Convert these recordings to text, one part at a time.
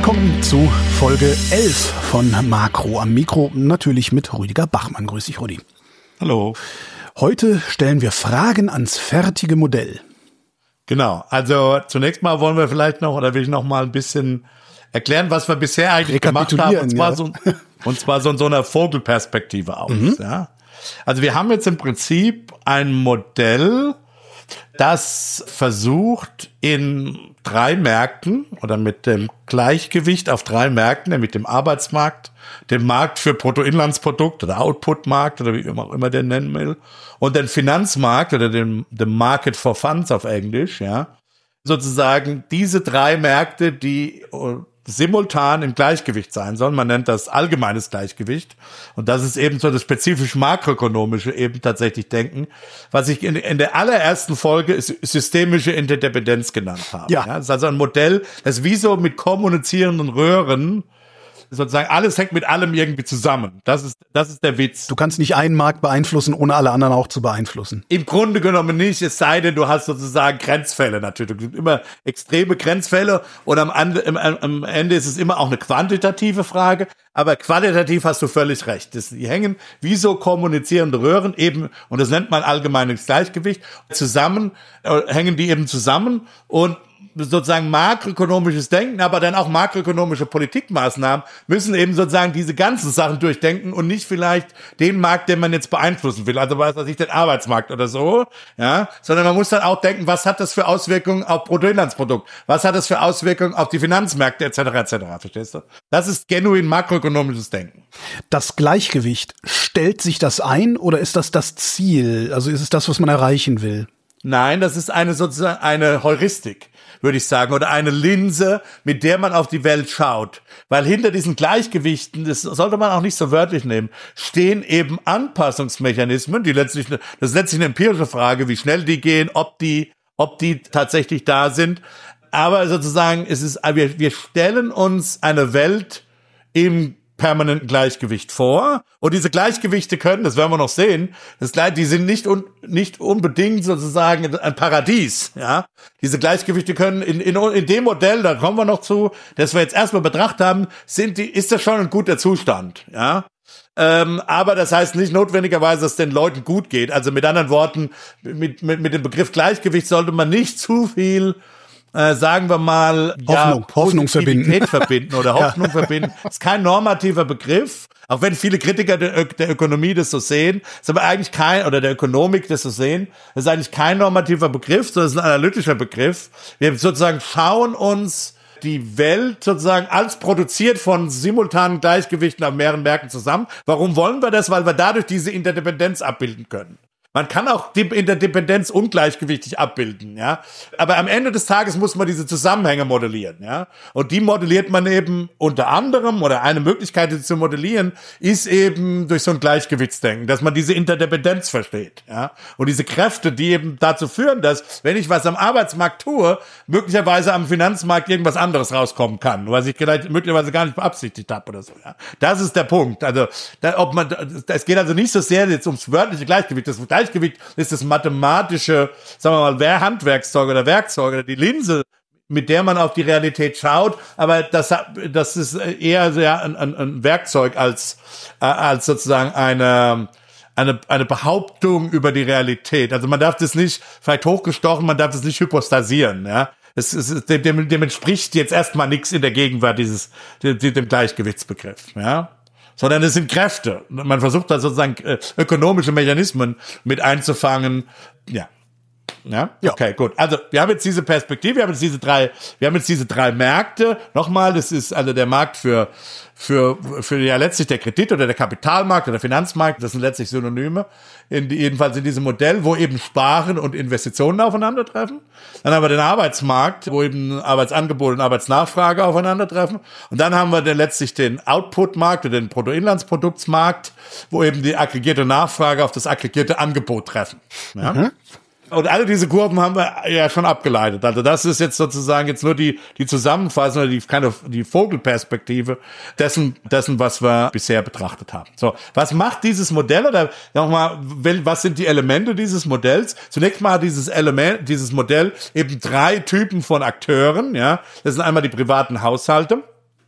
Willkommen zu Folge 11 von Makro am Mikro, natürlich mit Rüdiger Bachmann. Grüß dich, Rudi. Hallo. Heute stellen wir Fragen ans fertige Modell. Genau, also zunächst mal wollen wir vielleicht noch, oder will ich noch mal ein bisschen erklären, was wir bisher eigentlich gemacht haben, und zwar so in so einer Vogelperspektive aus. Ja? Also wir haben jetzt im Prinzip ein Modell, das versucht in 3 Märkten oder mit dem Gleichgewicht auf 3 Märkten, nämlich dem Arbeitsmarkt, dem Markt für Bruttoinlandsprodukt oder Outputmarkt oder wie man auch immer den nennen will, und den Finanzmarkt oder dem Market for Funds auf Englisch, ja, sozusagen diese 3 Märkte, die simultan im Gleichgewicht sein sollen. Man nennt das allgemeines Gleichgewicht. Und das ist eben so das spezifisch makroökonomische eben tatsächlich Denken, was ich in der allerersten Folge systemische Interdependenz genannt habe. Ja. Das ist also ein Modell, das wie so mit kommunizierenden Röhren sozusagen alles hängt mit allem irgendwie zusammen. Das ist der Witz. Du kannst nicht einen Markt beeinflussen, ohne alle anderen auch zu beeinflussen. Im Grunde genommen nicht, es sei denn, du hast sozusagen Grenzfälle natürlich. Es gibt immer extreme Grenzfälle und am Ende ist es immer auch eine quantitative Frage, aber qualitativ hast du völlig recht. Die hängen wie so kommunizierende Röhren eben, und das nennt man allgemeines Gleichgewicht, hängen die eben zusammen, und sozusagen makroökonomisches Denken, aber dann auch makroökonomische Politikmaßnahmen müssen eben sozusagen diese ganzen Sachen durchdenken und nicht vielleicht den Markt, den man jetzt beeinflussen will, also was weiß ich, den Arbeitsmarkt oder so, ja, sondern man muss dann auch denken, was hat das für Auswirkungen auf Bruttoinlandsprodukt, was hat das für Auswirkungen auf die Finanzmärkte etc., verstehst du? Das ist genuin makroökonomisches Denken. Das Gleichgewicht, stellt sich das ein oder ist das das Ziel? Also ist es das, was man erreichen will? Nein, das ist sozusagen eine Heuristik, würde ich sagen, oder eine Linse, mit der man auf die Welt schaut. Weil hinter diesen Gleichgewichten, das sollte man auch nicht so wörtlich nehmen, stehen eben Anpassungsmechanismen, das ist letztlich eine empirische Frage, wie schnell die gehen, ob die tatsächlich da sind. Aber sozusagen wir stellen uns eine Welt im permanenten Gleichgewicht vor, und diese Gleichgewichte können, das werden wir noch sehen, die sind nicht unbedingt sozusagen ein Paradies, ja. Diese Gleichgewichte können in dem Modell, da kommen wir noch zu, das wir jetzt erstmal betrachtet haben, ist das schon ein guter Zustand, ja. Aber das heißt nicht notwendigerweise, dass es den Leuten gut geht. Also mit anderen Worten, mit dem Begriff Gleichgewicht sollte man nicht zu viel sagen wir mal, Hoffnung verbinden oder Hoffnung verbinden. Das ist kein normativer Begriff, auch wenn viele Kritiker der Ökonomie das so sehen, ist aber eigentlich oder der Ökonomik das so sehen, das ist eigentlich kein normativer Begriff, sondern es ist ein analytischer Begriff. Wir sozusagen schauen uns die Welt sozusagen als produziert von simultanen Gleichgewichten auf mehreren Märkten zusammen. Warum wollen wir das? Weil wir dadurch diese Interdependenz abbilden können. Man kann auch die Interdependenz ungleichgewichtig abbilden, ja. Aber am Ende des Tages muss man diese Zusammenhänge modellieren, ja. Und die modelliert man eben unter anderem, oder eine Möglichkeit, die zu modellieren, ist eben durch so ein Gleichgewichtsdenken, dass man diese Interdependenz versteht, ja. Und diese Kräfte, die eben dazu führen, dass, wenn ich was am Arbeitsmarkt tue, möglicherweise am Finanzmarkt irgendwas anderes rauskommen kann, was ich vielleicht möglicherweise gar nicht beabsichtigt habe oder so, ja. Das ist der Punkt. Also, es geht also nicht so sehr jetzt ums wörtliche Gleichgewicht. Das Gleichgewicht ist das mathematische, sagen wir mal, Handwerkszeug oder Werkzeug oder die Linse, mit der man auf die Realität schaut, aber das ist eher sehr ein Werkzeug als sozusagen eine Behauptung über die Realität. Also man darf das nicht, vielleicht hochgestochen, man darf das nicht hypostasieren, ja. Dem entspricht jetzt erstmal nichts in der Gegenwart dem Gleichgewichtsbegriff, ja. Sondern es sind Kräfte. Man versucht da sozusagen ökonomische Mechanismen mit einzufangen. Ja. Ja, okay, gut. Also, wir haben jetzt diese Perspektive, wir haben jetzt diese drei Märkte. Nochmal, das ist also der Markt für ja letztlich der Kredit oder der Kapitalmarkt oder der Finanzmarkt, das sind letztlich Synonyme, jedenfalls in diesem Modell, wo eben Sparen und Investitionen aufeinandertreffen. Dann haben wir den Arbeitsmarkt, wo eben Arbeitsangebot und Arbeitsnachfrage aufeinandertreffen. Und dann haben wir letztlich den Outputmarkt oder den Bruttoinlandsproduktsmarkt, wo eben die aggregierte Nachfrage auf das aggregierte Angebot treffen. Ja? Mhm. Und alle diese Kurven haben wir ja schon abgeleitet. Also das ist jetzt sozusagen jetzt nur die Zusammenfassung oder die Vogelperspektive dessen, was wir bisher betrachtet haben. So, was macht dieses Modell oder nochmal, was sind die Elemente dieses Modells? Zunächst mal hat dieses Modell eben 3 Typen von Akteuren, ja. Das sind einmal die privaten Haushalte.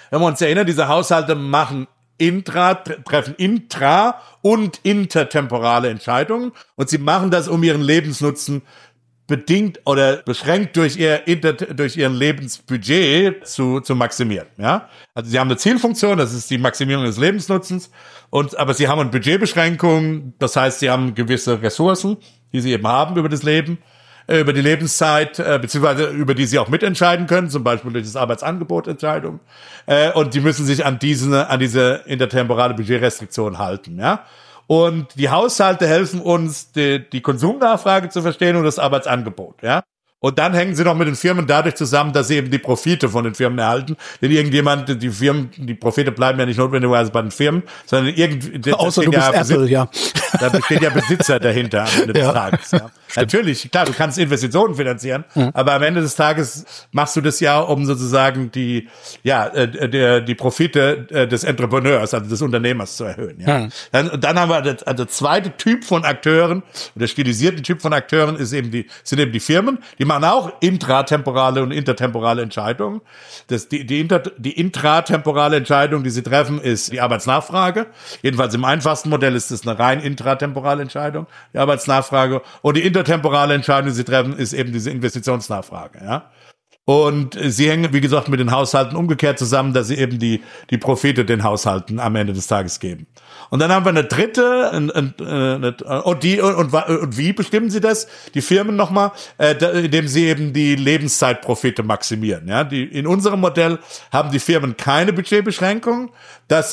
wenn wir uns erinnern, diese Haushalte treffen intra- und intertemporale Entscheidungen und sie machen das, um ihren Lebensnutzen bedingt oder beschränkt durch ihren Lebensbudget zu maximieren, ja. Also sie haben eine Zielfunktion, das ist die Maximierung des Lebensnutzens, aber sie haben eine Budgetbeschränkung, das heißt, sie haben gewisse Ressourcen, die sie eben haben über das Leben, über die Lebenszeit, beziehungsweise über die sie auch mitentscheiden können, zum Beispiel durch das Arbeitsangebotentscheidung, und die müssen sich an diese intertemporale Budgetrestriktion halten, ja. Und die Haushalte helfen uns, die Konsumnachfrage zu verstehen und das Arbeitsangebot, ja. Und dann hängen sie noch mit den Firmen dadurch zusammen, dass sie eben die Profite von den Firmen erhalten. Denn die Profite bleiben ja nicht notwendigerweise bei den Firmen, sondern irgendwie... Außer du bist Apple, ja. Da besteht ja Besitzer dahinter am Ende des Tages. Ja. Natürlich, klar, du kannst Investitionen finanzieren, aber am Ende des Tages machst du das ja, um sozusagen die Profite des Entrepreneurs, also des Unternehmers zu erhöhen. Ja. Dann haben wir der zweite Typ von Akteuren, der stilisierten Typ von Akteuren sind eben die Firmen, die machen auch intratemporale und intertemporale Entscheidungen. Die intratemporale Entscheidung, die sie treffen, ist die Arbeitsnachfrage. Jedenfalls im einfachsten Modell ist es eine rein intratemporale Entscheidung, die Arbeitsnachfrage. Und die intertemporale Entscheidung, die sie treffen, ist eben diese Investitionsnachfrage, ja. Und sie hängen, wie gesagt, mit den Haushalten umgekehrt zusammen, dass sie eben die Profite den Haushalten am Ende des Tages geben. Und dann haben wir eine dritte, und wie bestimmen sie das? Die Firmen nochmal, indem sie eben die Lebenszeitprofite maximieren. Ja, in unserem Modell haben die Firmen keine Budgetbeschränkung. Das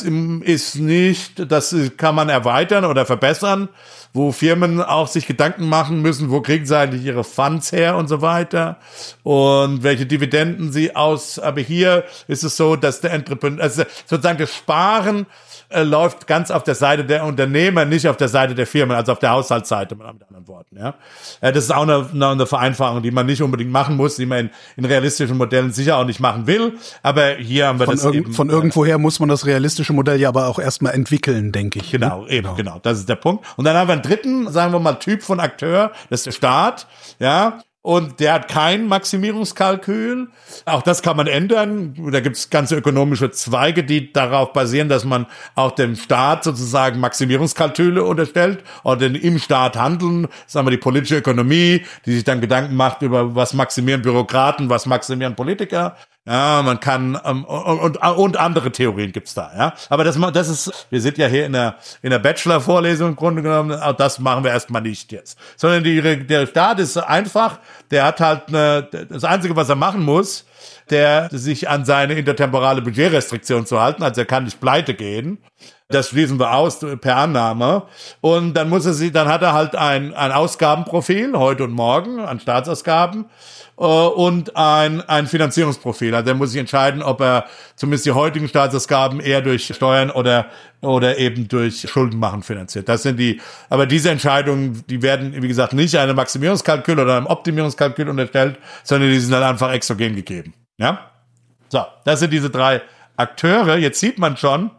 kann man erweitern oder verbessern, wo Firmen auch sich Gedanken machen müssen, wo kriegen sie eigentlich ihre Funds her und so weiter und welche Dividenden sie aus. Aber hier ist es so, dass der Entrepreneur, also sozusagen das Sparen läuft ganz auf der Seite der Unternehmer, nicht auf der Seite der Firmen, also auf der Haushaltsseite, mit anderen Worten. Ja, das ist auch eine Vereinfachung, die man nicht unbedingt machen muss, die man in realistischen Modellen sicher auch nicht machen will. Aber hier haben wir von irgendwoher muss man das realistische Modell ja aber auch erstmal entwickeln, denke ich. Genau, genau. Das ist der Punkt. Und dann haben wir einen dritten, sagen wir mal, Typ von Akteur, das ist der Staat, ja. Und der hat kein Maximierungskalkül. Auch das kann man ändern. Da gibt es ganze ökonomische Zweige, die darauf basieren, dass man auch dem Staat sozusagen Maximierungskalküle unterstellt oder im Staat handeln. Sagen wir die politische Ökonomie, die sich dann Gedanken macht über was maximieren Bürokraten, was maximieren Politiker. Ja, man kann und andere Theorien gibt's da, ja. Aber das ist, wir sind ja hier in der Bachelor-Vorlesung im Grunde genommen, auch das machen wir erstmal nicht jetzt. Sondern der Staat ist einfach, der hat halt das Einzige, was er machen muss, sich an seine intertemporale Budgetrestriktion zu halten, also er kann nicht pleite gehen. Das schließen wir aus per Annahme. Und dann hat er halt ein Ausgabenprofil, heute und morgen, an Staatsausgaben, und ein Finanzierungsprofil. Also er muss sich entscheiden, ob er zumindest die heutigen Staatsausgaben eher durch Steuern oder eben durch Schuldenmachen finanziert. Aber diese Entscheidungen, die werden, wie gesagt, nicht einem Maximierungskalkül oder einem Optimierungskalkül unterstellt, sondern die sind dann einfach exogen gegeben. Ja? So, das sind diese drei Akteure. Jetzt sieht man schon,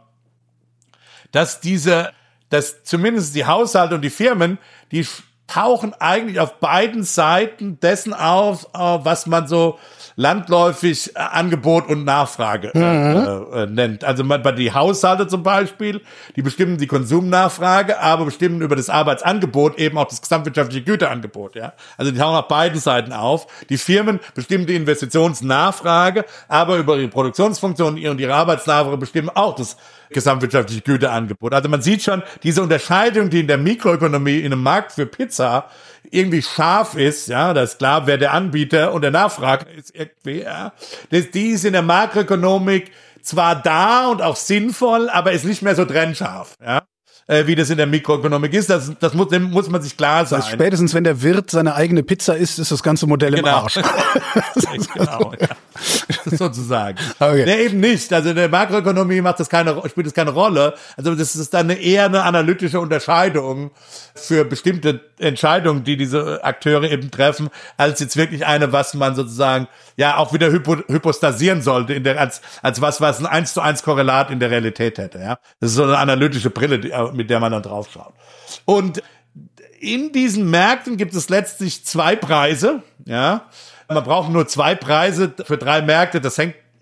dass zumindest die Haushalte und die Firmen, die tauchen eigentlich auf beiden Seiten dessen auf, was man so landläufig Angebot und Nachfrage nennt. Also bei die Haushalte zum Beispiel, die bestimmen die Konsumnachfrage, aber bestimmen über das Arbeitsangebot eben auch das gesamtwirtschaftliche Güterangebot. Ja, also die tauchen auf beiden Seiten auf. Die Firmen bestimmen die Investitionsnachfrage, aber über ihre Produktionsfunktion und ihre Arbeitsnachfrage bestimmen auch das gesamtwirtschaftliche Güterangebot. Also man sieht schon, diese Unterscheidung, die in der Mikroökonomie in einem Markt für Pizza irgendwie scharf ist, ja, das ist klar, wer der Anbieter und der Nachfrager ist irgendwie, ja, die ist in der Makroökonomik zwar da und auch sinnvoll, aber ist nicht mehr so trennscharf, ja, wie das in der Mikroökonomik ist. Das muss man sich klar sein. Also spätestens, wenn der Wirt seine eigene Pizza isst, ist das ganze Modell im Arsch. Genau, ja. Sozusagen. Okay. Nee, eben nicht. Also in der Makroökonomie spielt das keine Rolle. Also das ist dann eher eine analytische Unterscheidung für bestimmte Entscheidungen, die diese Akteure eben treffen, als jetzt wirklich eine, was man sozusagen ja auch wieder hypostasieren sollte als was ein 1:1 Korrelat in der Realität hätte. Ja, das ist so eine analytische Brille, mit der man dann drauf schaut. Und in diesen Märkten gibt es letztlich zwei Preise. Ja, man braucht nur zwei Preise für drei Märkte. Das hängt mit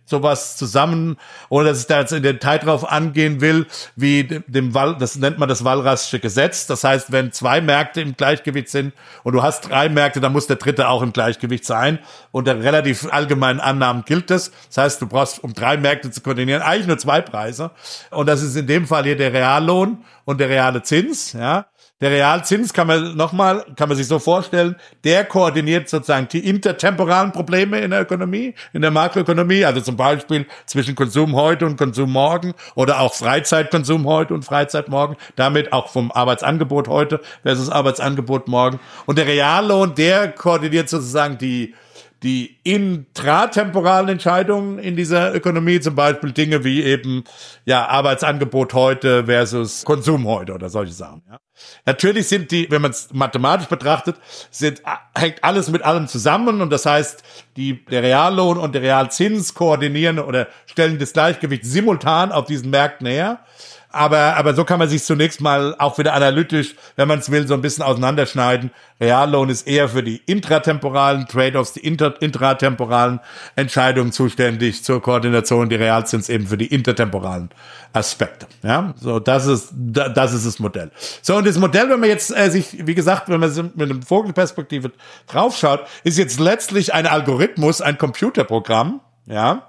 sowas zusammen, ohne dass ich da jetzt in den Detail drauf angehen will, wie das nennt man das Walrass'sche Gesetz. Das heißt, wenn 2 Märkte im Gleichgewicht sind und du hast 3 Märkte, dann muss der dritte auch im Gleichgewicht sein. Unter relativ allgemeinen Annahmen gilt das. Das heißt, du brauchst, um 3 Märkte zu koordinieren, eigentlich nur 2 Preise. Und das ist in dem Fall hier der Reallohn und der reale Zins, ja. Der Realzins kann man sich so vorstellen, der koordiniert sozusagen die intertemporalen Probleme in der Ökonomie, in der Makroökonomie, also zum Beispiel zwischen Konsum heute und Konsum morgen oder auch Freizeitkonsum heute und Freizeit morgen, damit auch vom Arbeitsangebot heute versus Arbeitsangebot morgen. Und der Reallohn, der koordiniert sozusagen die intratemporalen Entscheidungen in dieser Ökonomie, zum Beispiel Dinge wie eben, Arbeitsangebot heute versus Konsum heute oder solche Sachen, ja. Natürlich sind wenn man es mathematisch betrachtet, hängt alles mit allem zusammen und das heißt, der Reallohn und der Realzins koordinieren oder stellen das Gleichgewicht simultan auf diesen Märkten her. Aber so kann man sich zunächst mal auch wieder analytisch, wenn man es will, so ein bisschen auseinanderschneiden. Reallohn ist eher für die intratemporalen Trade-offs, die intratemporalen Entscheidungen zuständig, zur Koordination, die Realzins eben für die intertemporalen Aspekte. Ja, so das ist das Modell. So, und das Modell, wenn man jetzt wie gesagt, wenn man mit einer Vogelperspektive draufschaut, ist jetzt letztlich ein Algorithmus, ein Computerprogramm, ja,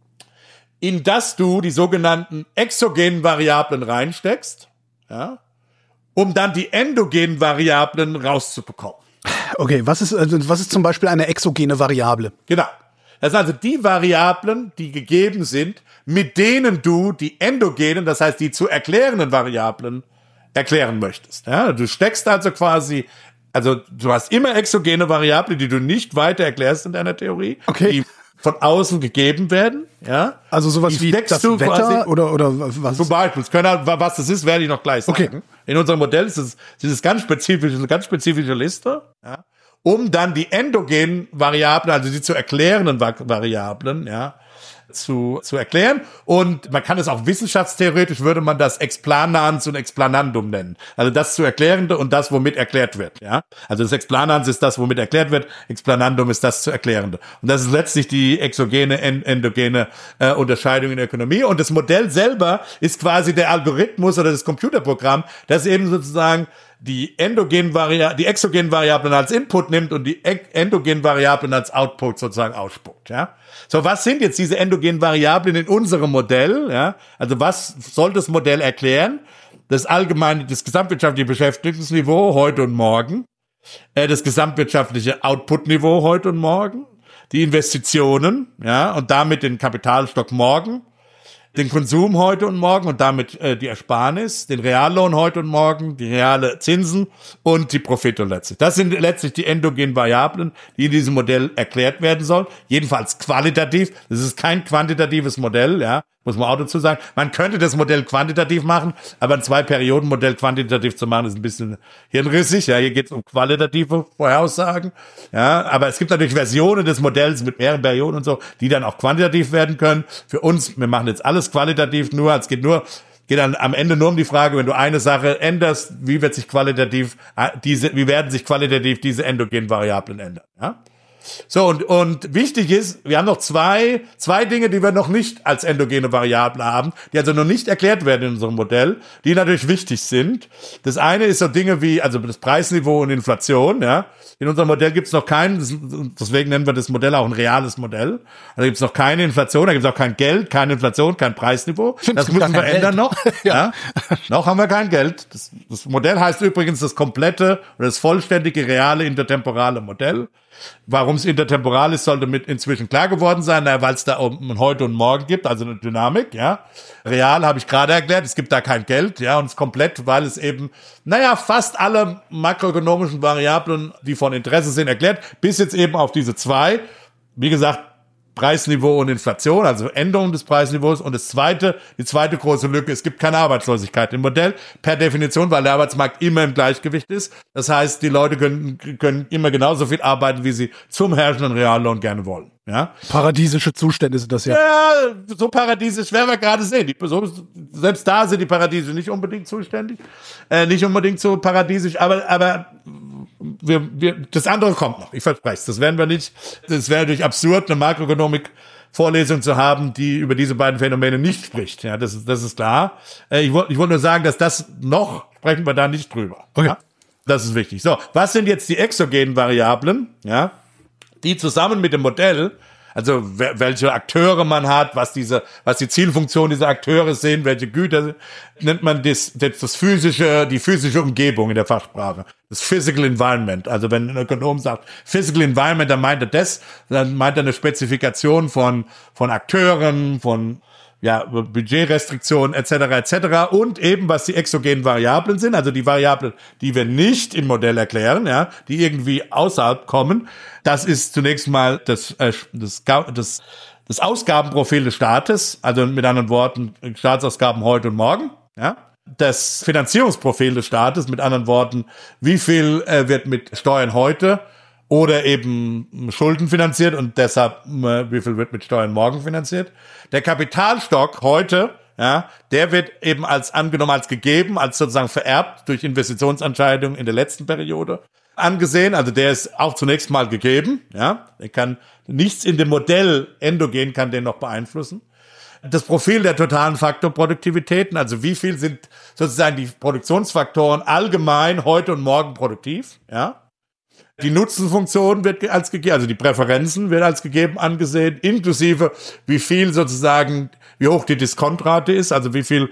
in das du die sogenannten exogenen Variablen reinsteckst, ja, um dann die endogenen Variablen rauszubekommen. Okay, was ist zum Beispiel eine exogene Variable? Genau. Das sind also die Variablen, die gegeben sind, mit denen du die endogenen, das heißt die zu erklärenden Variablen erklären möchtest. Ja, du steckst also quasi, also du hast immer exogene Variablen, die du nicht weiter erklärst in deiner Theorie. Okay. Die von außen gegeben werden, ja. Also sowas wie das Wetter oder was? Zum Beispiel, was das ist, werde ich noch gleich sagen. Okay. In unserem Modell ist es eine ganz spezifische Liste, ja, um dann die endogenen Variablen, also die zu erklärenden Variablen, ja, zu erklären. Und man kann es auch wissenschaftstheoretisch, würde man das Explanans und Explanandum nennen. Also das zu Erklärende und das, womit erklärt wird. Ja, also das Explanans ist das, womit erklärt wird. Explanandum ist das zu Erklärende. Und das ist letztlich die exogene, endogene Unterscheidung in der Ökonomie. Und das Modell selber ist quasi der Algorithmus oder das Computerprogramm, das eben sozusagen die exogenen Variablen als Input nimmt und die endogenen Variablen als Output sozusagen ausspuckt, ja. So, was sind jetzt diese endogenen Variablen in unserem Modell, ja? Also, was soll das Modell erklären? Das gesamtwirtschaftliche Beschäftigungsniveau heute und morgen, das gesamtwirtschaftliche Outputniveau heute und morgen, die Investitionen, ja, und damit den Kapitalstock morgen, den Konsum heute und morgen und damit die Ersparnis, den Reallohn heute und morgen, die reale Zinsen und die Profite letztlich. Das sind letztlich die endogenen Variablen, die in diesem Modell erklärt werden sollen. Jedenfalls qualitativ. Das ist kein quantitatives Modell, ja. Muss man auch dazu sagen. Man könnte das Modell quantitativ machen, aber ein 2-Perioden-Modell quantitativ zu machen, ist ein bisschen hirnrissig. Ja, hier geht es um qualitative Vorhersagen. Ja, aber es gibt natürlich Versionen des Modells mit mehreren Perioden und so, die dann auch quantitativ werden können. Für uns, wir machen jetzt alles qualitativ geht dann am Ende nur um die Frage, wenn du eine Sache änderst, wie werden sich qualitativ diese endogenen Variablen ändern, ja? So, und wichtig ist, wir haben noch zwei Dinge, die wir noch nicht als endogene Variable haben, die also noch nicht erklärt werden in unserem Modell, die natürlich wichtig sind. Das eine ist so Dinge wie, also das Preisniveau und Inflation, ja. In unserem Modell gibt's noch deswegen nennen wir das Modell auch ein reales Modell. Da gibt's noch keine Inflation, da gibt's auch kein Geld, keine Inflation, kein Preisniveau. Das müssen wir ändern noch. Ja. Noch haben wir kein Geld. Das Modell heißt übrigens das komplette oder das vollständige reale intertemporale Modell. Warum es intertemporal ist, sollte mit inzwischen klar geworden sein, weil es da um heute und morgen gibt, also eine Dynamik, ja. Real habe ich gerade erklärt, es gibt da kein Geld, ja, und es ist komplett, weil es eben, fast alle makroökonomischen Variablen, die von Interesse sind, erklärt, bis jetzt eben auf diese 2, wie gesagt, Preisniveau und Inflation, also Änderung des Preisniveaus. Und die zweite große Lücke, es gibt keine Arbeitslosigkeit im Modell, per Definition, weil der Arbeitsmarkt immer im Gleichgewicht ist. Das heißt, die Leute können immer genauso viel arbeiten, wie sie zum herrschenden Reallohn gerne wollen. Ja? Paradiesische Zustände sind das ja. Ja, so paradiesisch werden wir gerade sehen. Selbst da sind die Paradiese nicht unbedingt zuständig, nicht unbedingt so paradiesisch, aber das andere kommt noch, ich verspreche es. Das werden wir nicht. Das wäre natürlich absurd, eine Makroökonomik Vorlesung zu haben, die über diese beiden Phänomene nicht spricht. Ja, das ist klar. Ich wollte nur sagen, dass sprechen wir da nicht drüber. Okay. Ja? Das ist wichtig. So, was sind jetzt die exogenen Variablen? Ja, die zusammen mit dem Modell, also welche Akteure man hat, was die Zielfunktion dieser Akteure sind, welche Güter, nennt man die physische Umgebung in der Fachsprache. Das Physical Environment. Also wenn ein Ökonom sagt Physical Environment, dann meint er eine Spezifikation von Akteuren, von Budgetrestriktionen etc. und eben was die exogenen Variablen sind, also die Variablen, die wir nicht im Modell erklären, ja, die irgendwie außerhalb kommen. Das ist zunächst mal das Ausgabenprofil des Staates, also mit anderen Worten Staatsausgaben heute und morgen, ja. Das Finanzierungsprofil des Staates, mit anderen Worten, wie viel wird mit Steuern heute oder eben Schulden finanziert und deshalb, wie viel wird mit Steuern morgen finanziert. Der Kapitalstock heute, ja, der wird eben als gegeben, als sozusagen vererbt durch Investitionsentscheidungen in der letzten Periode angesehen. Also der ist auch zunächst mal gegeben, ja. Der kann nichts in dem Modell endogen kann den noch beeinflussen. Das Profil der totalen Faktorproduktivitäten, also wie viel sind sozusagen die Produktionsfaktoren allgemein heute und morgen produktiv, ja. Die Nutzenfunktion wird als gegeben, also die Präferenzen wird als gegeben angesehen, inklusive wie viel sozusagen, wie hoch die Diskontrate ist, also wie viel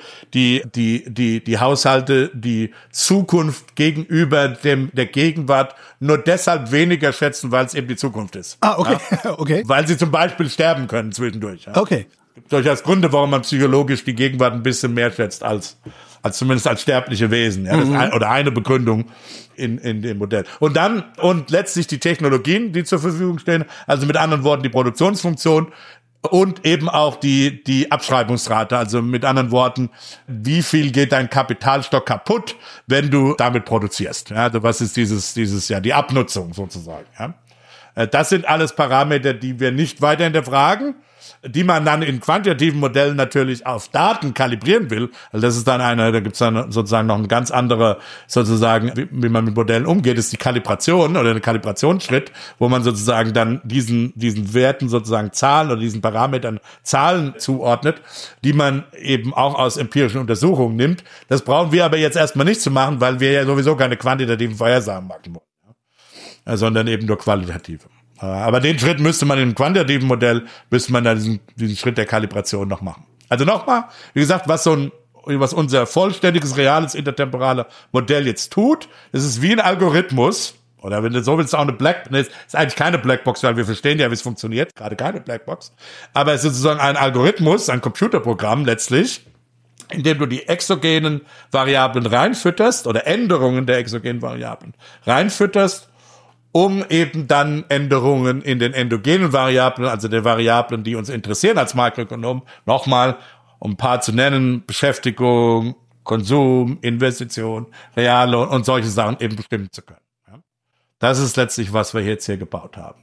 die Haushalte die Zukunft gegenüber der Gegenwart nur deshalb weniger schätzen, weil es eben die Zukunft ist. Ah, okay, ja? okay. Weil sie zum Beispiel sterben können zwischendurch. Ja? Okay. Es gibt durchaus Gründe, warum man psychologisch die Gegenwart ein bisschen mehr schätzt als zumindest als sterbliche Wesen. Ja? Das ist oder eine Begründung in dem Modell. Und letztlich die Technologien, die zur Verfügung stehen, also mit anderen Worten die Produktionsfunktion und eben auch die Abschreibungsrate, also mit anderen Worten, wie viel geht dein Kapitalstock kaputt, wenn du damit produzierst. Ja, also was ist die Abnutzung sozusagen. Ja? Das sind alles Parameter, die wir nicht weiter hinterfragen, die man dann in quantitativen Modellen natürlich auf Daten kalibrieren will. Also das ist dann da gibt's dann sozusagen noch eine ganz andere, sozusagen, wie man mit Modellen umgeht, ist die Kalibration oder ein Kalibrationsschritt, wo man sozusagen dann diesen Werten sozusagen Zahlen oder diesen Parametern Zahlen zuordnet, die man eben auch aus empirischen Untersuchungen nimmt. Das brauchen wir aber jetzt erstmal nicht zu machen, weil wir ja sowieso keine quantitativen Vorhersagen machen wollen, sondern eben nur qualitative. Aber den Schritt müsste man im quantitativen Modell, dann diesen Schritt der Kalibration noch machen. Also nochmal, wie gesagt, was unser vollständiges, reales, intertemporale Modell jetzt tut, das ist wie ein Algorithmus, oder wenn du so willst, auch ist eigentlich keine Blackbox, weil wir verstehen ja, wie es funktioniert, gerade keine Blackbox, aber es ist sozusagen ein Algorithmus, ein Computerprogramm letztlich, in dem du die exogenen Variablen reinfütterst, oder Änderungen der exogenen Variablen reinfütterst, um eben dann Änderungen in den endogenen Variablen, also den Variablen, die uns interessieren als Makroökonom, nochmal, um ein paar zu nennen, Beschäftigung, Konsum, Investition, reale und solche Sachen eben bestimmen zu können. Ja? Das ist letztlich, was wir jetzt hier gebaut haben.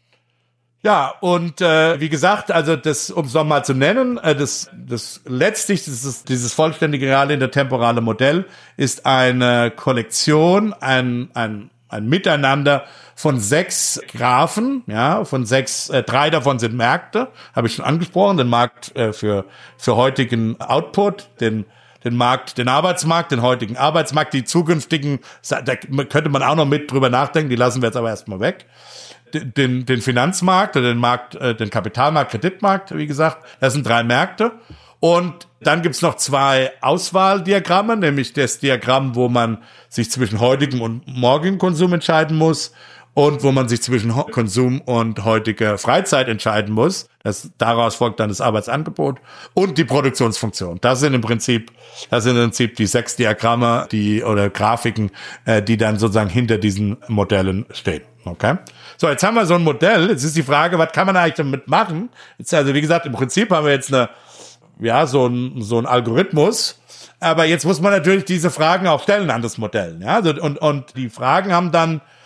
Ja, und wie gesagt, also um es nochmal zu nennen, dieses vollständige reale intertemporale Modell ist eine Kollektion, ein Miteinander von 6 Graphen, ja, von 6, 3 davon sind Märkte, habe ich schon angesprochen, den Markt für heutigen Output, den Arbeitsmarkt, den heutigen Arbeitsmarkt, die zukünftigen, da könnte man auch noch mit drüber nachdenken, die lassen wir jetzt aber erstmal weg. Den Finanzmarkt oder den Kapitalmarkt, Kreditmarkt, wie gesagt, das sind 3 Märkte. Und dann gibt's noch 2 Auswahldiagramme, nämlich das Diagramm, wo man sich zwischen heutigem und morgigem Konsum entscheiden muss und wo man sich zwischen Konsum und heutiger Freizeit entscheiden muss. Daraus folgt dann das Arbeitsangebot und die Produktionsfunktion. Das sind im Prinzip die 6 Diagramme, oder Grafiken, die dann sozusagen hinter diesen Modellen stehen. Okay? So, jetzt haben wir so ein Modell. Jetzt ist die Frage, was kann man eigentlich damit machen? Also, wie gesagt, im Prinzip haben wir jetzt so ein Algorithmus. Aber jetzt muss man natürlich diese Fragen auch stellen an das Modell. Ja, und die Fragen haben dann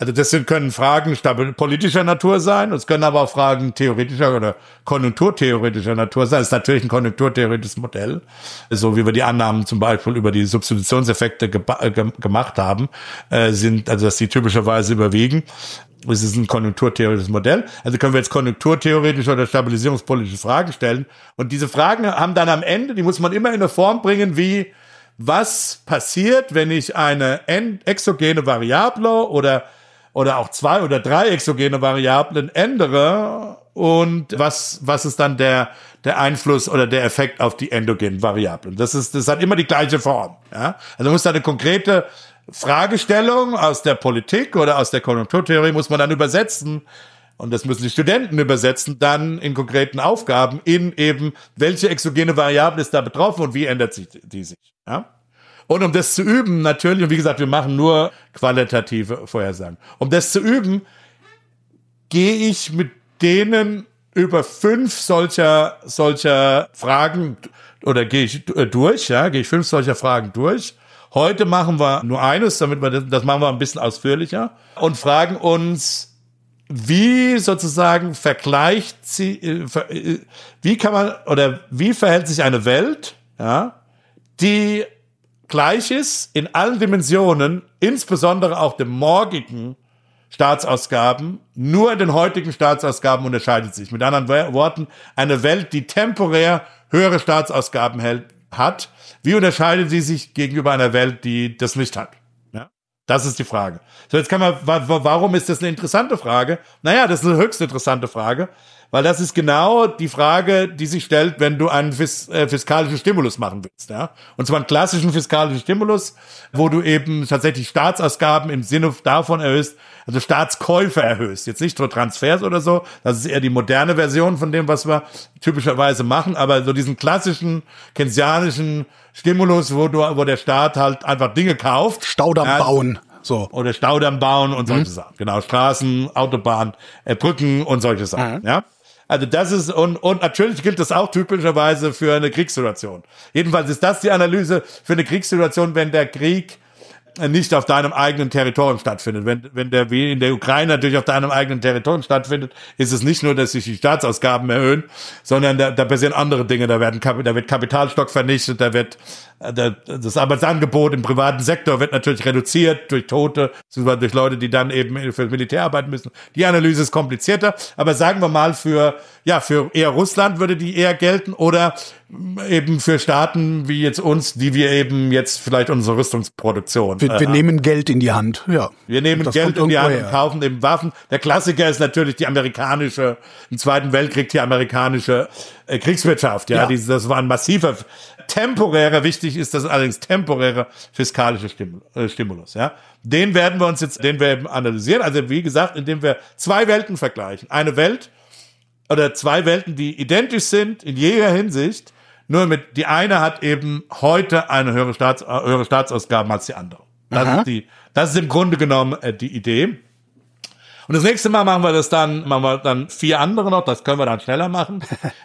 Also das können Fragen politischer Natur sein, es können aber auch Fragen theoretischer oder konjunkturtheoretischer Natur sein. Das ist natürlich ein konjunkturtheoretisches Modell, so wie wir die Annahmen zum Beispiel über die Substitutionseffekte gemacht haben, also dass die typischerweise überwiegen. Es ist ein konjunkturtheoretisches Modell. Also können wir jetzt konjunkturtheoretische oder stabilisierungspolitische Fragen stellen. Und diese Fragen haben dann am Ende, die muss man immer in eine Form bringen wie, was passiert, wenn ich eine exogene Variable oder auch 2 oder 3 exogene Variablen ändere und was ist dann der Einfluss oder der Effekt auf die endogenen Variablen. Das hat immer die gleiche Form. Ja? Also muss da eine konkrete Fragestellung aus der Politik oder aus der Konjunkturtheorie muss man dann übersetzen. Und das müssen die Studenten übersetzen, dann in konkreten Aufgaben in eben, welche exogene Variable ist da betroffen und wie ändert sich die sich. Ja? Und um das zu üben, natürlich, und wie gesagt, wir machen nur qualitative Vorhersagen. Um das zu üben, gehe ich mit denen über 5 solcher Fragen, oder gehe ich 5 solcher Fragen durch. Heute machen wir nur eines, das machen wir ein bisschen ausführlicher und fragen uns, wie sozusagen wie verhält sich eine Welt, ja, die gleich ist in allen Dimensionen, insbesondere auch den morgigen Staatsausgaben, nur in den heutigen Staatsausgaben unterscheidet sich. Mit anderen Worten, eine Welt, die temporär höhere Staatsausgaben hat, wie unterscheidet sie sich gegenüber einer Welt, die das nicht hat? Ja? Das ist die Frage. So, jetzt warum ist das eine interessante Frage? Naja, das ist eine höchst interessante Frage, weil das ist genau die Frage, die sich stellt, wenn du einen fiskalischen Stimulus machen willst. Ja? Und zwar einen klassischen fiskalischen Stimulus, wo du eben tatsächlich Staatsausgaben im Sinne davon erhöhst, also Staatskäufe erhöhst. Jetzt nicht nur Transfers oder so, das ist eher die moderne Version von dem, was wir typischerweise machen, aber so diesen klassischen keynesianischen Stimulus, wo der Staat halt einfach Dinge kauft. Staudamm bauen. So. Oder Staudamm bauen und solche Sachen. Genau, Straßen, Autobahn, Brücken und solche Sachen. Ja. Also das ist, und natürlich gilt das auch typischerweise für eine Kriegssituation. Jedenfalls ist das die Analyse für eine Kriegssituation, wenn der Krieg nicht auf deinem eigenen Territorium stattfindet. Wenn der wie in der Ukraine natürlich auf deinem eigenen Territorium stattfindet, ist es nicht nur, dass sich die Staatsausgaben erhöhen, sondern da passieren andere Dinge. Da wird Kapitalstock vernichtet, das Arbeitsangebot im privaten Sektor wird natürlich reduziert durch Tote, durch Leute, die dann eben für das Militär arbeiten müssen. Die Analyse ist komplizierter, aber sagen wir mal für eher Russland würde die eher gelten oder eben für Staaten wie jetzt uns, die wir eben jetzt vielleicht unsere Rüstungsproduktion. Wir nehmen Geld in die Hand, ja. Wir nehmen Geld in die Hand und kaufen eben Waffen. Der Klassiker ist natürlich im Zweiten Weltkrieg die amerikanische Kriegswirtschaft, ja. Das war ein massiver, wichtig ist das allerdings temporärer fiskalischer Stimulus, ja. Den werden wir analysieren. Also wie gesagt, indem wir 2 Welten vergleichen. Eine Welt oder 2 Welten, die identisch sind in jeder Hinsicht, nur die eine hat eben heute eine höhere Staatsausgaben als die andere. Das ist im Grunde genommen die Idee. Und das nächste Mal machen wir dann 4 andere noch, das können wir dann schneller machen.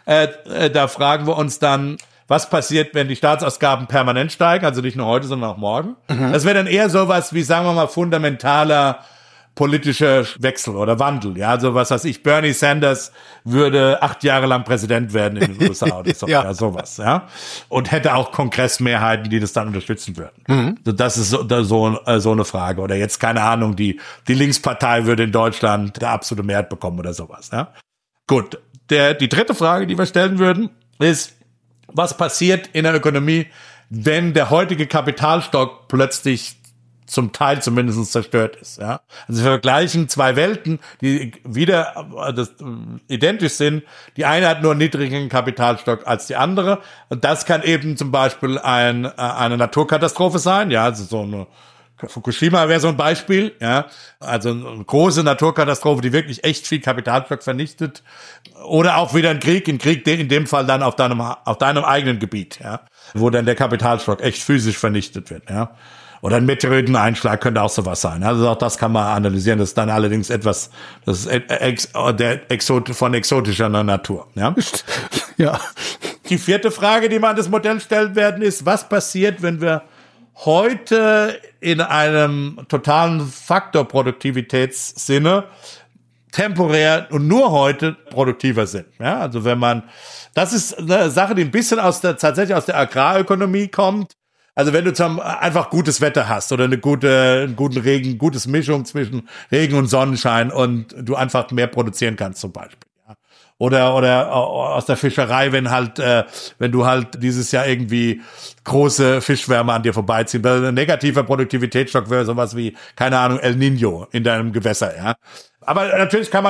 Da fragen wir uns dann, was passiert, wenn die Staatsausgaben permanent steigen, also nicht nur heute, sondern auch morgen. Das wäre dann eher sowas wie, sagen wir mal, fundamentaler politischer Wechsel oder Wandel. Ja, also was weiß ich, Bernie Sanders würde 8 Jahre lang Präsident werden in den USA oder so, ja, sowas, ja. Und hätte auch Kongressmehrheiten, die das dann unterstützen würden. Das ist so eine Frage. Oder jetzt, keine Ahnung, die Linkspartei würde in Deutschland eine absolute Mehrheit bekommen oder sowas, ja. Gut. Die dritte Frage, die wir stellen würden, ist, was passiert in der Ökonomie, wenn der heutige Kapitalstock plötzlich zum Teil zumindest zerstört ist, ja. Also wir vergleichen 2 Welten, die wieder identisch sind. Die eine hat nur einen niedrigen Kapitalstock als die andere. Und das kann eben zum Beispiel eine Naturkatastrophe sein, ja, also so eine Fukushima wäre so ein Beispiel, ja. Also eine große Naturkatastrophe, die wirklich echt viel Kapitalstock vernichtet. Oder auch wieder ein Krieg, in dem Fall dann auf deinem eigenen Gebiet, ja. Wo dann der Kapitalstock echt physisch vernichtet wird, ja. Oder ein Meteoriteneinschlag könnte auch sowas sein. Also auch das kann man analysieren. Das ist dann allerdings etwas, das ist von exotischer Natur. Ja. Ja. Die 4. Frage, die wir an das Modell stellen werden, ist, was passiert, wenn wir heute in einem totalen Faktorproduktivitätssinne temporär und nur heute produktiver sind. Ja, also das ist eine Sache, die ein bisschen tatsächlich aus der Agrarökonomie kommt. Also wenn du einfach gutes Wetter hast oder gutes Mischung zwischen Regen und Sonnenschein und du einfach mehr produzieren kannst zum Beispiel. Ja. Oder aus der Fischerei, wenn du halt dieses Jahr irgendwie große Fischwärme an dir vorbeiziehen. Weil ein negativer Produktivitätsschock wäre sowas wie, keine Ahnung, El Niño in deinem Gewässer, ja. Aber natürlich kann man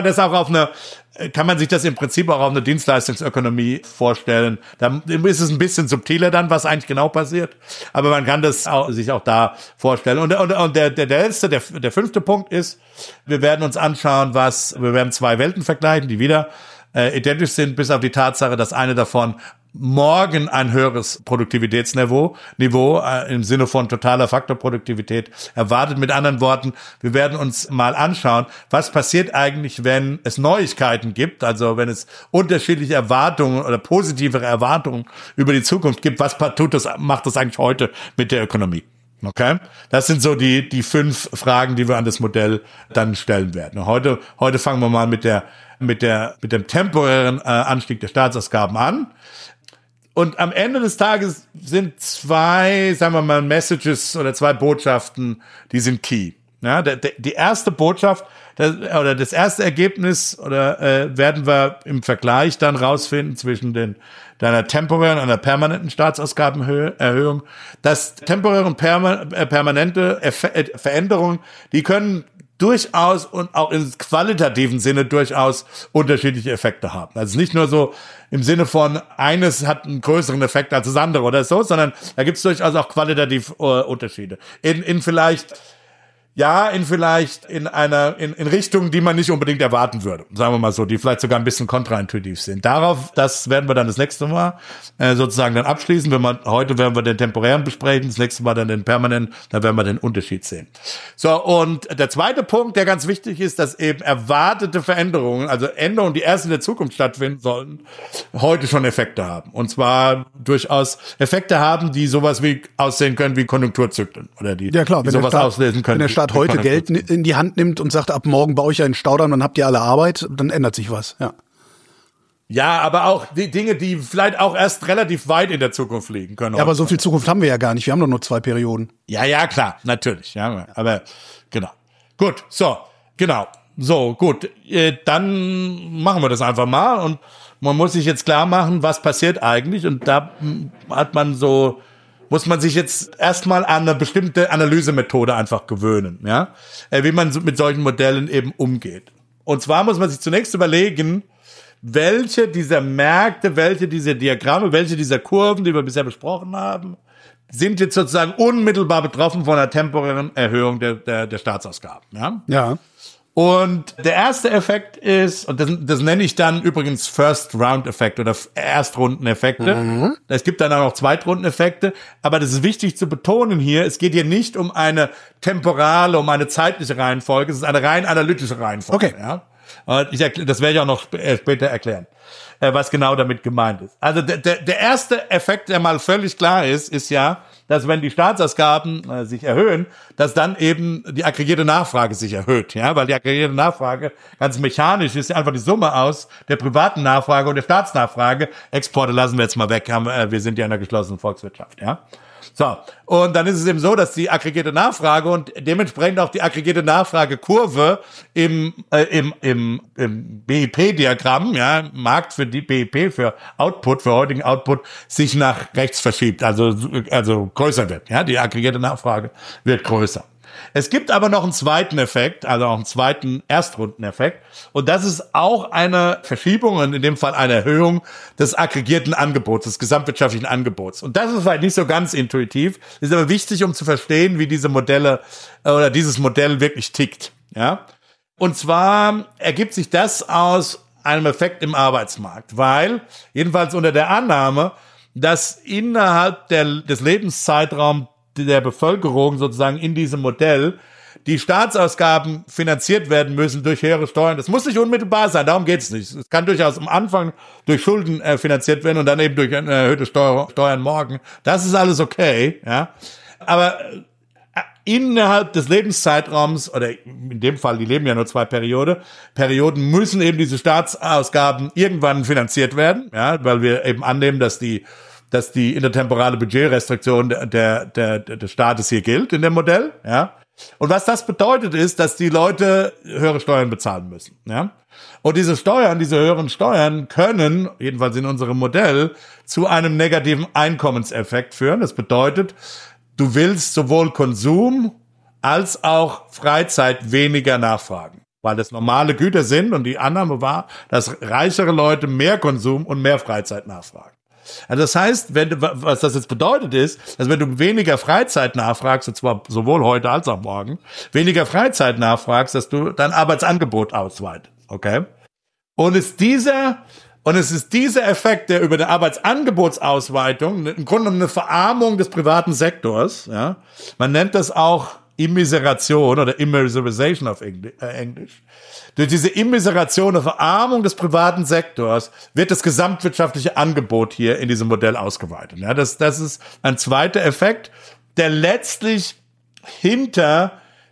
sich das im Prinzip auch auf eine Dienstleistungsökonomie vorstellen. Da ist es ein bisschen subtiler dann, was eigentlich genau passiert. Aber man kann das sich auch da vorstellen. Und der fünfte Punkt ist, wir werden uns anschauen, wir werden zwei Welten vergleichen, die wieder identisch sind, bis auf die Tatsache, dass eine davon morgen ein höheres Produktivitätsniveau im Sinne von totaler Faktorproduktivität erwartet. Mit anderen Worten, wir werden uns mal anschauen, was passiert eigentlich, wenn es Neuigkeiten gibt, also wenn es unterschiedliche Erwartungen oder positivere Erwartungen über die Zukunft gibt, macht das eigentlich heute mit der Ökonomie? Okay? Das sind so die 5 Fragen, die wir an das Modell dann stellen werden. Heute fangen wir mal mit dem temporären Anstieg der Staatsausgaben an. Und am Ende des Tages sind 2, sagen wir mal, Messages oder 2 Botschaften, die sind key. Ja, die erste Botschaft oder das erste Ergebnis werden wir im Vergleich dann rausfinden zwischen deiner temporären und einer permanenten Staatsausgabenerhöhung. Das temporäre und permanente Veränderungen, die können durchaus und auch im qualitativen Sinne durchaus unterschiedliche Effekte haben. Also nicht nur so im Sinne von eines hat einen größeren Effekt als das andere oder so, sondern da gibt es durchaus auch qualitativ Unterschiede. In Richtungen, die man nicht unbedingt erwarten würde, sagen wir mal so, die vielleicht sogar ein bisschen kontraintuitiv sind. Das werden wir dann das nächste Mal sozusagen dann abschließen. Heute werden wir den temporären besprechen, das nächste Mal dann den permanenten, da werden wir den Unterschied sehen. So, und der zweite Punkt, der ganz wichtig ist, dass eben erwartete Veränderungen, also Änderungen, die erst in der Zukunft stattfinden sollen, heute schon Effekte haben. Und zwar durchaus Effekte haben, die sowas wie aussehen können wie Konjunkturzyklen oder die sowas auslesen können. Wenn der Staat heute Geld in die Hand nimmt und sagt, ab morgen baue ich einen Staudamm, dann habt ihr alle Arbeit, dann ändert sich was, ja. Ja, aber auch die Dinge, die vielleicht auch erst relativ weit in der Zukunft liegen können. Ja, aber so viel Zukunft haben wir ja gar nicht. Wir haben doch nur 2 Perioden. Ja, klar, natürlich. Ja, aber genau. Gut, so, genau. So, gut. Dann machen wir das einfach mal und man muss sich jetzt klar machen, was passiert eigentlich und da muss man sich jetzt erstmal an eine bestimmte Analysemethode einfach gewöhnen, ja, wie man mit solchen Modellen eben umgeht. Und zwar muss man sich zunächst überlegen, welche dieser Märkte, welche dieser Diagramme, welche dieser Kurven, die wir bisher besprochen haben, sind jetzt sozusagen unmittelbar betroffen von einer temporären Erhöhung der Staatsausgaben, ja? Ja. Und der erste Effekt ist, und das nenne ich dann übrigens First-Round-Effekt oder Erstrundeneffekte. Mhm. Es gibt dann auch noch Zweitrundeneffekte. Aber das ist wichtig zu betonen hier, es geht hier nicht um eine temporale, um eine zeitliche Reihenfolge, es ist eine rein analytische Reihenfolge. Okay. Ja? Das werde ich auch noch später erklären, was genau damit gemeint ist. Also der erste Effekt, der mal völlig klar ist ja, dass wenn die Staatsausgaben sich erhöhen, dass dann eben die aggregierte Nachfrage sich erhöht, ja, weil die aggregierte Nachfrage ganz mechanisch ist ja einfach die Summe aus der privaten Nachfrage und der Staatsnachfrage. Exporte lassen wir jetzt mal weg, wir sind ja in einer geschlossenen Volkswirtschaft, ja. So, und dann ist es eben so, dass die aggregierte Nachfrage und dementsprechend auch die aggregierte Nachfragekurve im BIP-Diagramm, ja, Markt für die BIP, für Output, für heutigen Output, sich nach rechts verschiebt, also größer wird, ja, die aggregierte Nachfrage wird größer. Es gibt aber noch einen zweiten Effekt, also auch einen zweiten Erstrundeneffekt. Und das ist auch eine Verschiebung und in dem Fall eine Erhöhung des aggregierten Angebots, des gesamtwirtschaftlichen Angebots. Und das ist vielleicht nicht so ganz intuitiv, ist aber wichtig, um zu verstehen, wie diese Modelle oder dieses Modell wirklich tickt. Ja? Und zwar ergibt sich das aus einem Effekt im Arbeitsmarkt, weil jedenfalls unter der Annahme, dass innerhalb des Lebenszeitraums der Bevölkerung sozusagen in diesem Modell die Staatsausgaben finanziert werden müssen durch höhere Steuern. Das muss nicht unmittelbar sein, darum geht's nicht. Es kann durchaus am Anfang durch Schulden finanziert werden und dann eben durch erhöhte Steuern morgen. Das ist alles okay, ja. Aber innerhalb des Lebenszeitraums, oder in dem Fall, die leben ja nur 2 Perioden müssen eben diese Staatsausgaben irgendwann finanziert werden, ja, weil wir eben annehmen, dass die intertemporale Budgetrestriktion des Staates hier gilt in dem Modell, ja. Und was das bedeutet ist, dass die Leute höhere Steuern bezahlen müssen, ja. Und diese höheren Steuern können, jedenfalls in unserem Modell, zu einem negativen Einkommenseffekt führen. Das bedeutet, du willst sowohl Konsum als auch Freizeit weniger nachfragen, weil das normale Güter sind und die Annahme war, dass reichere Leute mehr Konsum und mehr Freizeit nachfragen. Also das heißt, was das jetzt bedeutet ist, dass wenn du weniger Freizeit nachfragst, und zwar sowohl heute als auch morgen, weniger Freizeit nachfragst, dass du dein Arbeitsangebot ausweitest, okay? Und es ist dieser Effekt, der über eine Arbeitsangebotsausweitung, im Grunde genommen eine Verarmung des privaten Sektors, ja, man nennt das auch Immiseration oder Immiserization auf Englisch. Durch diese Immiseration, eine Verarmung des privaten Sektors wird das gesamtwirtschaftliche Angebot hier in diesem Modell ausgeweitet. Ja, das ist ein zweiter Effekt, der letztlich hinter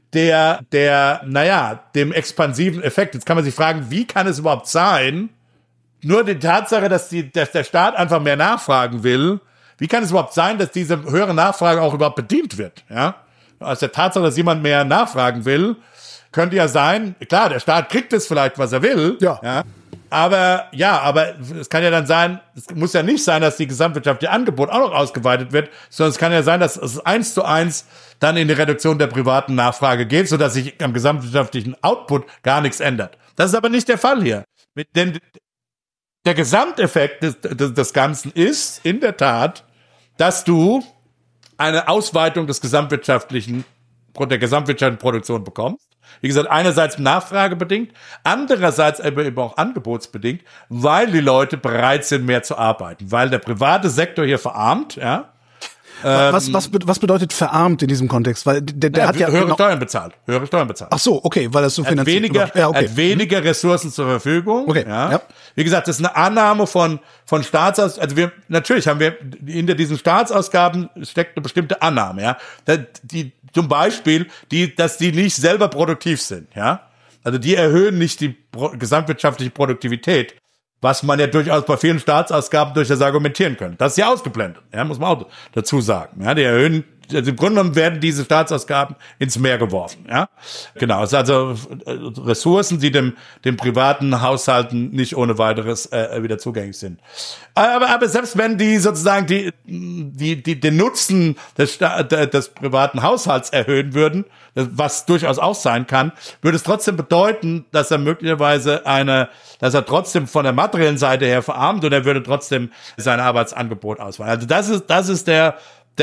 dem expansiven Effekt. Jetzt kann man sich fragen, wie kann es überhaupt sein, nur die Tatsache, dass der Staat einfach mehr nachfragen will, wie kann es überhaupt sein, dass diese höhere Nachfrage auch überhaupt bedient wird? Ja? Aus der Tatsache, dass jemand mehr nachfragen will, könnte ja sein, klar, der Staat kriegt es vielleicht, was er will, ja. Aber es kann ja dann sein, es muss ja nicht sein, dass die gesamtwirtschaftliche Angebot auch noch ausgeweitet wird, sondern es kann ja sein, dass es 1:1 dann in die Reduktion der privaten Nachfrage geht, sodass sich am gesamtwirtschaftlichen Output gar nichts ändert. Das ist aber nicht der Fall hier. Denn der Gesamteffekt des Ganzen ist in der Tat, dass du eine Ausweitung der gesamtwirtschaftlichen Produktion bekommst. Wie gesagt, einerseits nachfragebedingt, andererseits aber eben auch angebotsbedingt, weil die Leute bereit sind, mehr zu arbeiten, weil der private Sektor hier verarmt, ja. Was bedeutet verarmt in diesem Kontext? Weil der hat ja höhere Steuern bezahlt. Ach so, okay, weil das so finanziert wird. Hat weniger Ressourcen zur Verfügung. Okay. Ja. Wie gesagt, das ist eine Annahme von Staatsausgaben. Also natürlich haben wir hinter diesen Staatsausgaben steckt eine bestimmte Annahme, ja. Die zum Beispiel, dass die nicht selber produktiv sind, ja. Also die erhöhen nicht die gesamtwirtschaftliche Produktivität, was man ja durchaus bei vielen Staatsausgaben durchaus argumentieren könnte. Das ist ja ausgeblendet, ja, muss man auch dazu sagen. Ja, die erhöhen, also im Grunde genommen werden diese Staatsausgaben ins Meer geworfen, ja. Genau, es sind also Ressourcen, die dem privaten Haushalten nicht ohne weiteres wieder zugänglich sind. Aber selbst wenn die sozusagen den Nutzen des privaten Haushalts erhöhen würden, was durchaus auch sein kann, würde es trotzdem bedeuten, dass er möglicherweise dass er trotzdem von der materiellen Seite her verarmt und er würde trotzdem sein Arbeitsangebot ausweiten. Also das ist der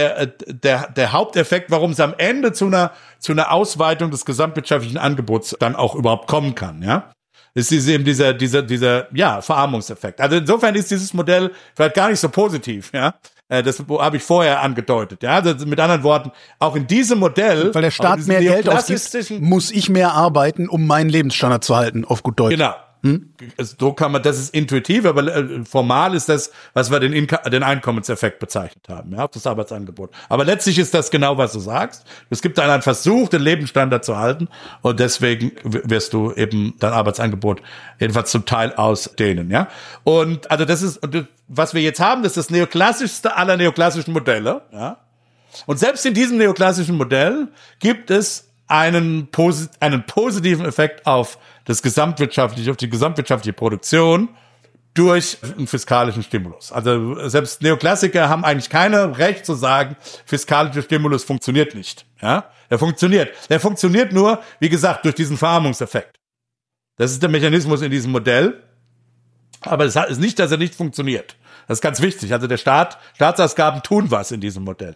Haupteffekt, warum es am Ende zu einer Ausweitung des gesamtwirtschaftlichen Angebots dann auch überhaupt kommen kann, ja. Es ist eben dieser Verarmungseffekt. Also insofern ist dieses Modell vielleicht gar nicht so positiv, ja. Das habe ich vorher angedeutet, ja. Also mit anderen Worten, auch in diesem Modell, weil der Staat mehr Geld ausgibt, muss ich mehr arbeiten, um meinen Lebensstandard zu halten, auf gut Deutsch. Genau. So kann man, das ist intuitiv, aber formal ist das, was wir den Einkommenseffekt bezeichnet haben, ja, das Arbeitsangebot. Aber letztlich ist das genau, was du sagst. Es gibt einen Versuch, den Lebensstandard zu halten und deswegen wirst du eben dein Arbeitsangebot jedenfalls zum Teil ausdehnen, ja. Und also was wir jetzt haben, das ist das neoklassischste aller neoklassischen Modelle, ja. Und selbst in diesem neoklassischen Modell gibt es einen positiven Effekt auf die gesamtwirtschaftliche Produktion durch einen fiskalischen Stimulus. Also selbst Neoklassiker haben eigentlich keine Recht zu sagen, fiskalischer Stimulus funktioniert nicht. Ja, der funktioniert nur, wie gesagt, durch diesen Verarmungseffekt. Das ist der Mechanismus in diesem Modell. Aber das ist nicht, dass er nicht funktioniert. Das ist ganz wichtig. Also Staatsausgaben tun was in diesem Modell.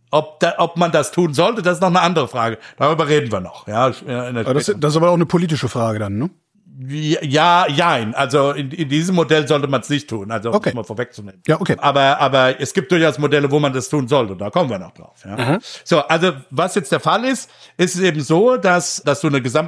Ob man das tun sollte, das ist noch eine andere Frage. Darüber reden wir noch. Ja, das ist aber auch eine politische Frage dann, ne? Ja. Also in diesem Modell sollte man es nicht tun. Also okay. Um mal vorwegzunehmen. Ja, okay. Aber es gibt durchaus Modelle, wo man das tun sollte. Da kommen wir noch drauf. Ja. So, also was jetzt der Fall ist es eben so, dass du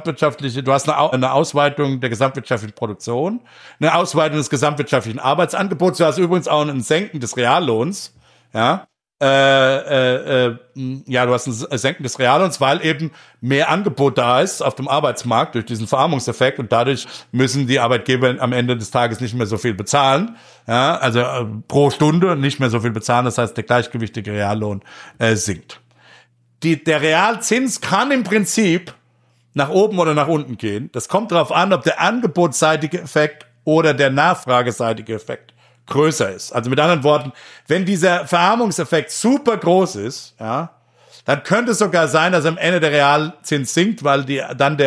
du hast eine Ausweitung der gesamtwirtschaftlichen Produktion, eine Ausweitung des gesamtwirtschaftlichen Arbeitsangebots. Du hast übrigens auch ein Senken des Reallohns. Ja. du hast ein senkendes Reallohns, weil eben mehr Angebot da ist auf dem Arbeitsmarkt durch diesen Verarmungseffekt und dadurch müssen die Arbeitgeber am Ende des Tages nicht mehr so viel bezahlen, ja, also pro Stunde nicht mehr so viel bezahlen, das heißt, der gleichgewichtige Reallohn sinkt. Der Realzins kann im Prinzip nach oben oder nach unten gehen. Das kommt darauf an, ob der angebotsseitige Effekt oder der nachfrageseitige Effekt größer ist. Also mit anderen Worten, wenn dieser Verarmungseffekt super groß ist, ja, dann könnte es sogar sein, dass am Ende der Realzins sinkt, weil die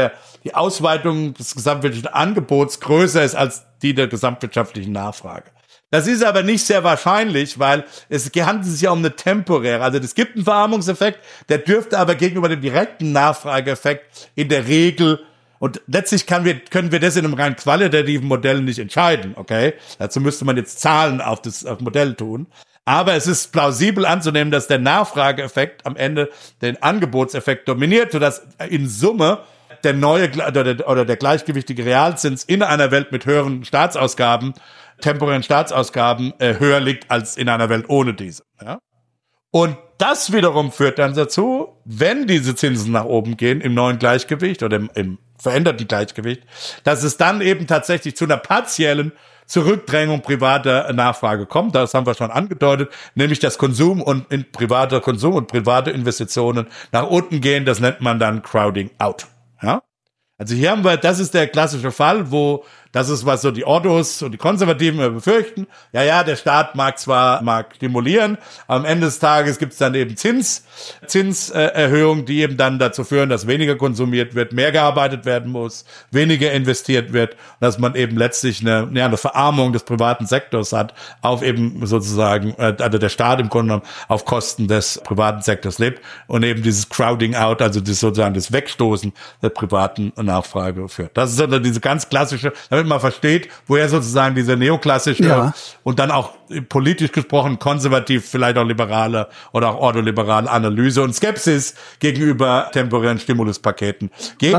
Ausweitung des gesamtwirtschaftlichen Angebots größer ist als die der gesamtwirtschaftlichen Nachfrage. Das ist aber nicht sehr wahrscheinlich, weil es handelt sich ja um eine temporäre. Also es gibt einen Verarmungseffekt, der dürfte aber gegenüber dem direkten Nachfrageeffekt in der Regel. Und letztlich können wir das in einem rein qualitativen Modell nicht entscheiden, okay? Dazu müsste man jetzt Zahlen auf Modell tun. Aber es ist plausibel anzunehmen, dass der Nachfrageeffekt am Ende den Angebotseffekt dominiert, sodass in Summe der neue oder der gleichgewichtige Realzins in einer Welt mit höheren temporären Staatsausgaben, höher liegt als in einer Welt ohne diese, ja? Und das wiederum führt dann dazu, wenn diese Zinsen nach oben gehen im neuen Gleichgewicht oder im veränderten Gleichgewicht, dass es dann eben tatsächlich zu einer partiellen Zurückdrängung privater Nachfrage kommt. Das haben wir schon angedeutet, nämlich dass privater Konsum und private Investitionen nach unten gehen. Das nennt man dann Crowding Out. Ja? Also hier haben wir, das ist der klassische Fall, das ist, was so die Ordos und die Konservativen befürchten. Ja, der Staat mag stimulieren, aber am Ende des Tages gibt es dann eben Zinserhöhungen, die eben dann dazu führen, dass weniger konsumiert wird, mehr gearbeitet werden muss, weniger investiert wird, und dass man eben letztlich eine Verarmung des privaten Sektors hat, auf eben sozusagen, also der Staat im Grunde genommen auf Kosten des privaten Sektors lebt und eben dieses Crowding Out, also das Wegstoßen der privaten Nachfrage führt. Das ist also diese ganz klassische, damit man versteht, woher sozusagen diese neoklassische und dann auch politisch gesprochen konservativ, vielleicht auch liberale oder auch ordoliberale Analyse und Skepsis gegenüber temporären Stimuluspaketen geht.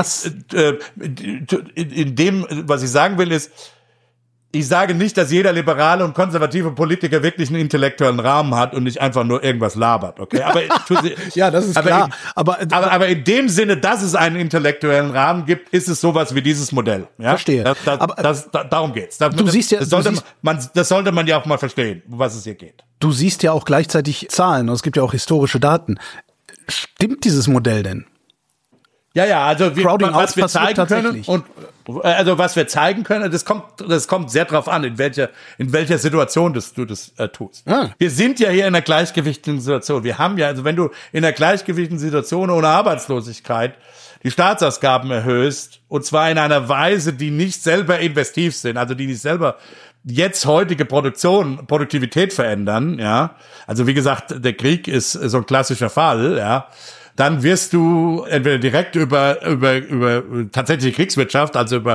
In dem, was ich sagen will, ist, ich sage nicht, dass jeder liberale und konservative Politiker wirklich einen intellektuellen Rahmen hat und nicht einfach nur irgendwas labert, okay? Aber ja, das ist klar. Aber in dem Sinne, dass es einen intellektuellen Rahmen gibt, ist es sowas wie dieses Modell. Ja? Verstehe. Darum geht's. Das sollte man ja auch mal verstehen, um was es hier geht. Du siehst ja auch gleichzeitig Zahlen, und es gibt ja auch historische Daten. Stimmt dieses Modell denn? Ja, also was wir zeigen können und was wir zeigen können, das kommt sehr drauf an, in welcher Situation du das tust. Wir sind ja hier in einer gleichgewichtigen Situation. Wir haben ja, also wenn du in einer gleichgewichtigen Situation ohne Arbeitslosigkeit die Staatsausgaben erhöhst, und zwar in einer Weise, die nicht selber investiv sind, also die nicht selber jetzt heutige Produktivität verändern, ja. Also wie gesagt, der Krieg ist so ein klassischer Fall, ja. Dann wirst du entweder direkt über tatsächliche Kriegswirtschaft, also über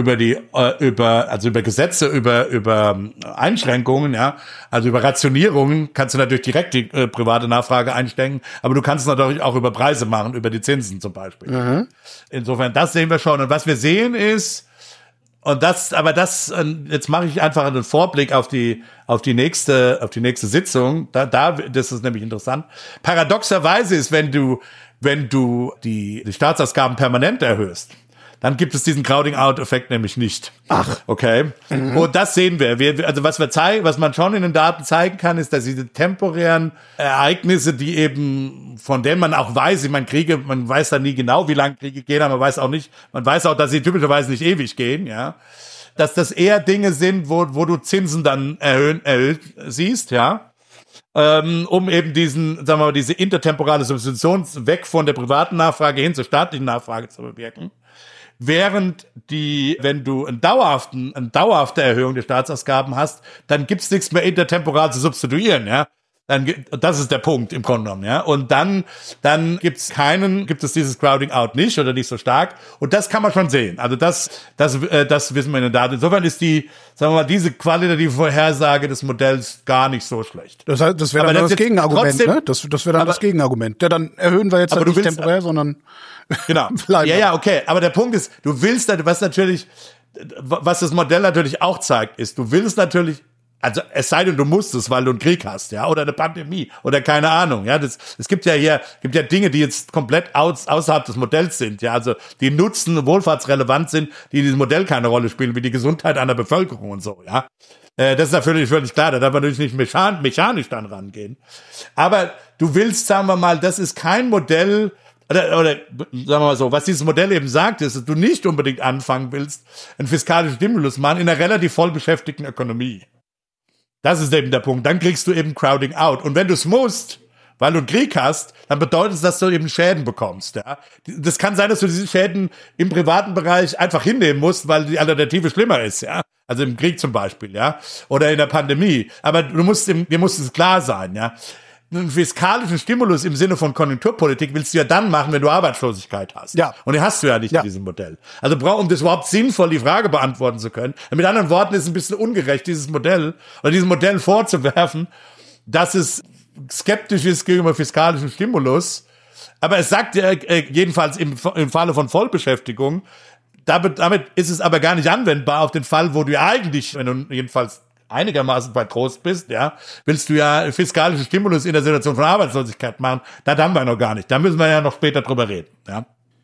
Gesetze, über Einschränkungen, ja, also über Rationierungen kannst du natürlich direkt die private Nachfrage einstellen, aber du kannst es natürlich auch über Preise machen, über die Zinsen zum Beispiel. Mhm. Insofern, das sehen wir schon. Und was wir sehen ist, jetzt mache ich einfach einen Vorblick auf die nächste Sitzung. Das ist nämlich interessant. Paradoxerweise ist, wenn du die Staatsausgaben permanent erhöhst, dann gibt es diesen Crowding-out-Effekt nämlich nicht. Ach. Okay. Mhm. Und das sehen wir. Also was man schon in den Daten zeigen kann, ist, dass diese temporären Ereignisse, die eben, von denen man auch weiß, ich meine, Kriege, man weiß da nie genau, wie lange Kriege gehen, aber man weiß auch, dass sie typischerweise nicht ewig gehen, ja. Dass das eher Dinge sind, wo du Zinsen dann erhöht siehst, ja. Um eben diese intertemporale Substitution weg von der privaten Nachfrage hin zur staatlichen Nachfrage zu bewirken. Während wenn du eine dauerhafte Erhöhung der Staatsausgaben hast, dann gibt's nichts mehr intertemporal zu substituieren, ja. Das ist der Punkt im Grunde genommen, ja. Und dann gibt es dieses Crowding Out nicht oder nicht so stark. Und das kann man schon sehen. Also das wissen wir in den Daten. Insofern ist diese qualitative Vorhersage des Modells gar nicht so schlecht. Das heißt, das wäre dann das Gegenargument, ne? Das wäre dann das Gegenargument. Ja, dann erhöhen wir jetzt halt nicht temporär, sondern genau. Ja, okay. Aber der Punkt ist, was das Modell natürlich auch zeigt, ist, du willst natürlich Also es sei denn, du musst es, weil du einen Krieg hast, ja, oder eine Pandemie oder keine Ahnung, ja. Es gibt ja Dinge, die jetzt komplett außerhalb des Modells sind, ja, also die nutzen- und wohlfahrtsrelevant sind, die in diesem Modell keine Rolle spielen, wie die Gesundheit einer Bevölkerung und so, ja. Das ist natürlich völlig klar, da darf man natürlich nicht mechanisch dann rangehen. Aber du willst, sagen wir mal, das ist kein Modell, oder sagen wir mal so, was dieses Modell eben sagt, ist, dass du nicht unbedingt anfangen willst, einen fiskalischen Stimulus machen in einer relativ voll beschäftigten Ökonomie. Das ist eben der Punkt. Dann kriegst du eben Crowding out. Und wenn du es musst, weil du einen Krieg hast, dann bedeutet es, dass du eben Schäden bekommst. Ja? Das kann sein, dass du diese Schäden im privaten Bereich einfach hinnehmen musst, weil die Alternative schlimmer ist. Ja, also im Krieg zum Beispiel, ja, oder in der Pandemie. Aber dir muss es klar sein, ja. Einen fiskalischen Stimulus im Sinne von Konjunkturpolitik willst du ja dann machen, wenn du Arbeitslosigkeit hast. Ja. Und die hast du ja nicht in diesem Modell. Also um das überhaupt sinnvoll die Frage beantworten zu können. Mit anderen Worten ist es ein bisschen ungerecht, diesem Modell vorzuwerfen, dass es skeptisch ist gegenüber fiskalischem Stimulus. Aber es sagt ja jedenfalls im Falle von Vollbeschäftigung, damit ist es aber gar nicht anwendbar auf den Fall, wo du eigentlich, wenn du jedenfalls einigermaßen bei Trost bist, ja, willst du ja fiskalischen Stimulus in der Situation von Arbeitslosigkeit machen. Das haben wir noch gar nicht. Da müssen wir ja noch später drüber reden, ja.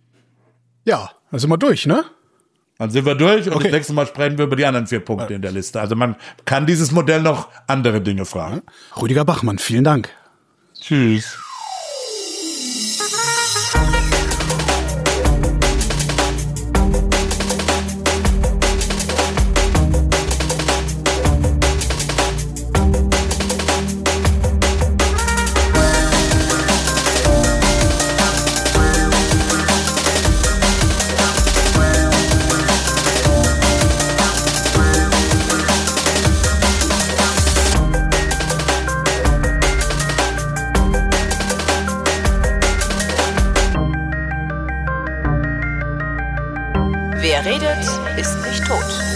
Ja, dann sind wir durch, ne? Dann sind wir durch und das nächste Mal sprechen wir über die anderen 4 Punkte in der Liste. Also man kann dieses Modell noch andere Dinge fragen. Rüdiger Bachmann, vielen Dank. Tschüss. Wer redet, ist nicht tot.